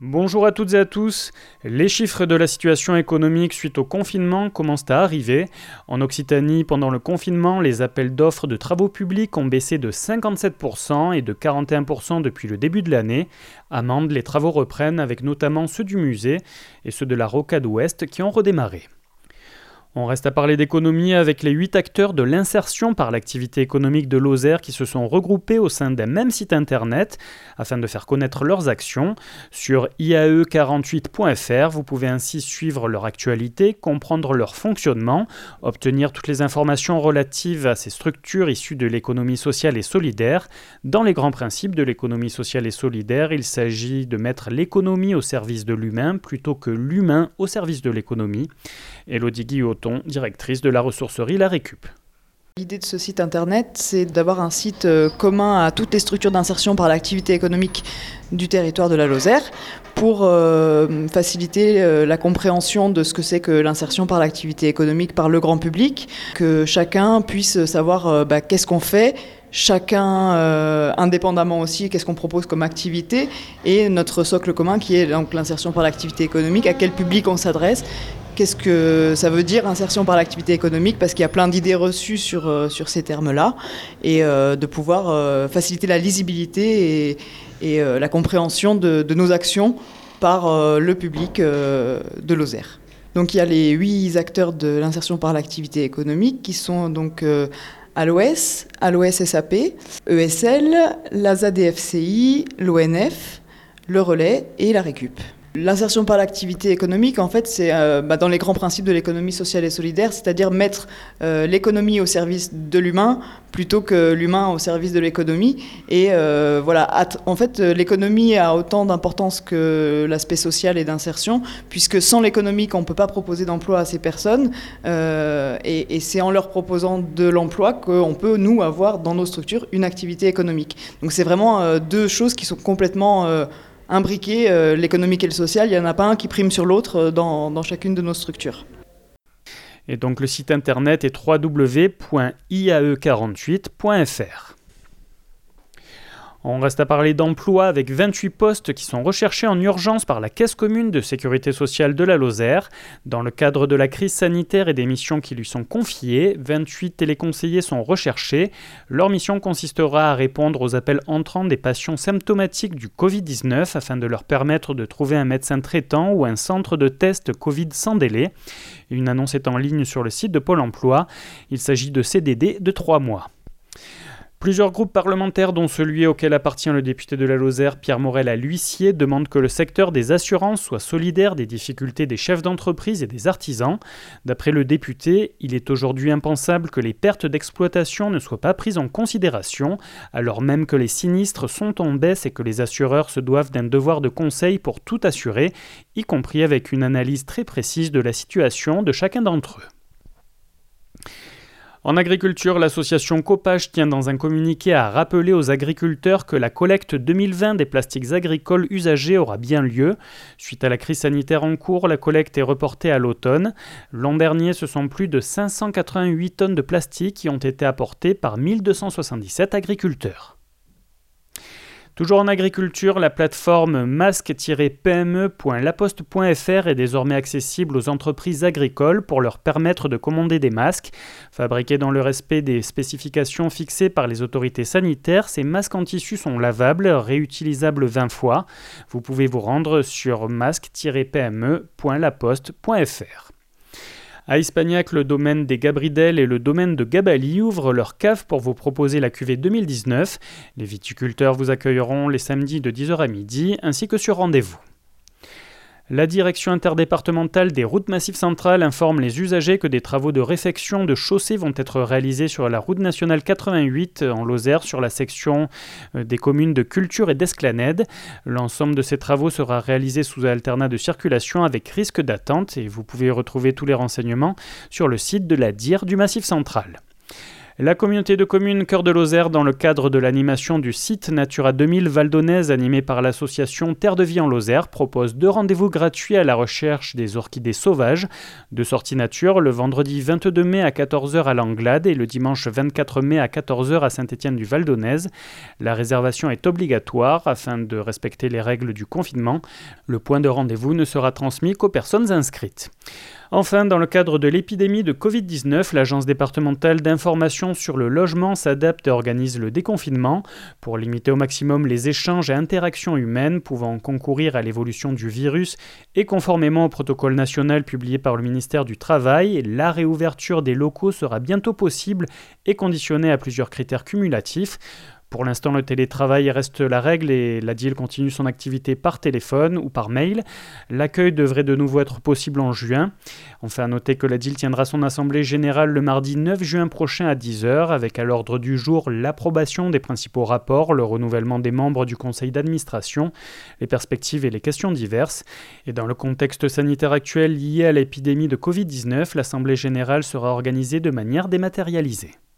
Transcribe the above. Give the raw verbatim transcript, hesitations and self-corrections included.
Bonjour à toutes et à tous. Les chiffres de la situation économique suite au confinement commencent à arriver. En Occitanie, pendant le confinement, les appels d'offres de travaux publics ont baissé de cinquante-sept pour cent et de quarante et un pour cent depuis le début de l'année. À Mende, les travaux reprennent avec notamment ceux du musée et ceux de la Rocade Ouest qui ont redémarré. On reste à parler d'économie avec les huit acteurs de l'insertion par l'activité économique de Lozère qui se sont regroupés au sein d'un même site internet afin de faire connaître leurs actions. Sur I A E quarante-huit point F R, vous pouvez ainsi suivre leur actualité, comprendre leur fonctionnement, obtenir toutes les informations relatives à ces structures issues de l'économie sociale et solidaire. Dans les grands principes de l'économie sociale et solidaire, il s'agit de mettre l'économie au service de l'humain plutôt que l'humain au service de l'économie. Élodie Guilloton, directrice de la ressourcerie La Récup. L'idée de ce site internet, c'est d'avoir un site commun à toutes les structures d'insertion par l'activité économique du territoire de la Lozère pour euh, faciliter euh, la compréhension de ce que c'est que l'insertion par l'activité économique par le grand public, que chacun puisse savoir euh, bah, qu'est-ce qu'on fait, chacun euh, indépendamment aussi, qu'est-ce qu'on propose comme activité, et notre socle commun qui est donc l'insertion par l'activité économique, à quel public on s'adresse. Qu'est-ce que ça veut dire insertion par l'activité économique ? Parce qu'il y a plein d'idées reçues sur, euh, sur ces termes-là, et euh, de pouvoir euh, faciliter la lisibilité et, et euh, la compréhension de, de nos actions par euh, le public euh, de Lozère. Donc il y a les huit acteurs de l'insertion par l'activité économique qui sont donc euh, A L O S, A L O S S A P, E S L, l'A S A D F C I, l'O N F, le Relais et la Récup. L'insertion par l'activité économique, en fait, c'est euh, bah, dans les grands principes de l'économie sociale et solidaire, c'est-à-dire mettre euh, l'économie au service de l'humain plutôt que l'humain au service de l'économie. Et euh, voilà, at- en fait, l'économie a autant d'importance que l'aspect social et d'insertion, puisque sans l'économie, on ne peut pas proposer d'emploi à ces personnes. Euh, et, et c'est en leur proposant de l'emploi qu'on peut, nous, avoir dans nos structures une activité économique. Donc c'est vraiment euh, deux choses qui sont complètement Euh, imbriquer euh, l'économique et le social, il n'y en a pas un qui prime sur l'autre euh, dans, dans chacune de nos structures. Et donc le site internet est w w w point i a e quarante-huit point f r. On reste à parler d'emploi avec vingt-huit postes qui sont recherchés en urgence par la Caisse commune de sécurité sociale de la Lozère. Dans le cadre de la crise sanitaire et des missions qui lui sont confiées, vingt-huit téléconseillers sont recherchés. Leur mission consistera à répondre aux appels entrants des patients symptomatiques du covid dix-neuf afin de leur permettre de trouver un médecin traitant ou un centre de test Covid sans délai. Une annonce est en ligne sur le site de Pôle emploi. Il s'agit de C D D de trois mois. Plusieurs groupes parlementaires, dont celui auquel appartient le député de la Lozère, Pierre Morel à l'huissier, demandent que le secteur des assurances soit solidaire des difficultés des chefs d'entreprise et des artisans. D'après le député, il est aujourd'hui impensable que les pertes d'exploitation ne soient pas prises en considération, alors même que les sinistres sont en baisse et que les assureurs se doivent d'un devoir de conseil pour tout assurer, y compris avec une analyse très précise de la situation de chacun d'entre eux. En agriculture, l'association Copage tient dans un communiqué à rappeler aux agriculteurs que la collecte deux mille vingt des plastiques agricoles usagés aura bien lieu. Suite à la crise sanitaire en cours, la collecte est reportée à l'automne. L'an dernier, ce sont plus de cinq cent quatre-vingt-huit tonnes de plastique qui ont été apportées par mille deux cent soixante-dix-sept agriculteurs. Toujours en agriculture, la plateforme masque tiret p m e point la poste point f r est désormais accessible aux entreprises agricoles pour leur permettre de commander des masques. Fabriqués dans le respect des spécifications fixées par les autorités sanitaires, ces masques en tissu sont lavables, réutilisables vingt fois. Vous pouvez vous rendre sur masque tiret p m e point la poste point f r. À Ispagnac, le domaine des Gabridel et le domaine de Gabali ouvrent leur cave pour vous proposer la cuvée deux mille dix-neuf. Les viticulteurs vous accueilleront les samedis de dix heures à midi, ainsi que sur rendez-vous. La direction interdépartementale des routes Massif Central informe les usagers que des travaux de réfection de chaussée vont être réalisés sur la route nationale quatre-vingt-huit en Lozère sur la section des communes de Culture et d'Esclanède. L'ensemble de ces travaux sera réalisé sous alternat de circulation avec risque d'attente et vous pouvez retrouver tous les renseignements sur le site de la D I R du Massif Central. La communauté de communes Cœur de Lozère, dans le cadre de l'animation du site Natura deux mille Val d'Aunaise animé par l'association Terre de Vie en Lozère, propose deux rendez-vous gratuits à la recherche des orchidées sauvages. Deux sorties nature, le vendredi vingt-deux mai à quatorze heures à l'Anglade et le dimanche vingt-quatre mai à quatorze heures à Saint-Étienne-du-Val d'Aunaise. La réservation est obligatoire afin de respecter les règles du confinement. Le point de rendez-vous ne sera transmis qu'aux personnes inscrites. Enfin, dans le cadre de l'épidémie de covid dix-neuf, l'Agence départementale d'information sur le logement s'adapte et organise le déconfinement pour limiter au maximum les échanges et interactions humaines pouvant concourir à l'évolution du virus et conformément au protocole national publié par le ministère du Travail, la réouverture des locaux sera bientôt possible et conditionnée à plusieurs critères cumulatifs. Pour l'instant, le télétravail reste la règle et la D I L continue son activité par téléphone ou par mail. L'accueil devrait de nouveau être possible en juin. Enfin, à noter que la D I L tiendra son assemblée générale le mardi neuf juin prochain à dix heures, avec à l'ordre du jour l'approbation des principaux rapports, le renouvellement des membres du conseil d'administration, les perspectives et les questions diverses. Et dans le contexte sanitaire actuel lié à l'épidémie de covid dix-neuf, l'assemblée générale sera organisée de manière dématérialisée.